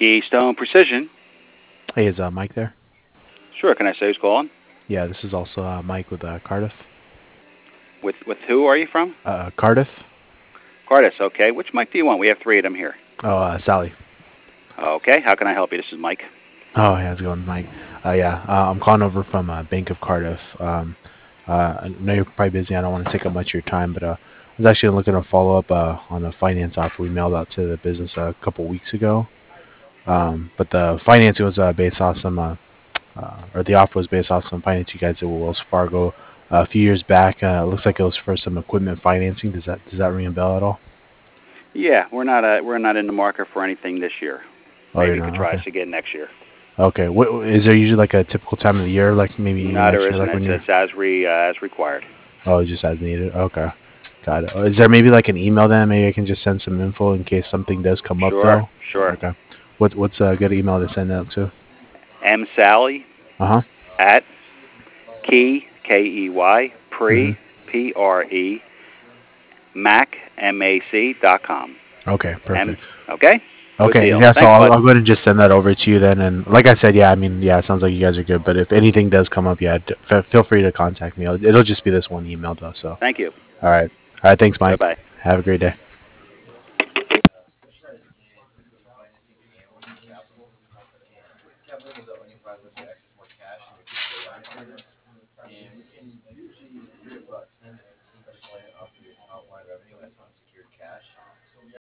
Keystone Precision. Hey, is Mike there? Sure, can I say who's calling? Yeah, this is also Mike with Cardiff. With who are you from? Cardiff? Cardis, okay. Which mic do you want? We have three of them here. Oh, Sally. Okay, how can I help you? This is Mike. Oh, yeah, how's it going, Mike? Yeah, I'm calling over from Bank of Cardiff. I know you're probably busy. I don't want to take up much of your time, but I was actually looking to follow up on a finance offer we mailed out to the business a couple weeks ago. But the financing was based off or the offer was based off some finance you guys did with Wells Fargo a few years back. It looks like it was for some equipment financing. Does that ring a bell at all? Yeah, we're not in the market for anything this year. Oh, you're Maybe you could not. try Okay. us again next year. Okay. What is there usually like a typical time of the year, like maybe even No, there next year, isn't. like when you're It's as required. just as needed? Okay. Got it. Is there maybe like an email then? Maybe I can just send some info in case something does come up Sure, though. sure. Okay. What's a good email to send that to? M Sally Uh huh. at Key Mhm. Pre Mac.com. Okay. M. Perfect. Okay. Good Okay. deal. Yeah. So Thanks, I'll bud. go ahead and just send that over to you then. And like I said, yeah. I mean, yeah. It sounds like you guys are good. But if anything does come up, yeah, feel free to contact me. It'll just be this one email though. So Thank you. all right. All right. Thanks, Bye Mike. bye. Have a great day.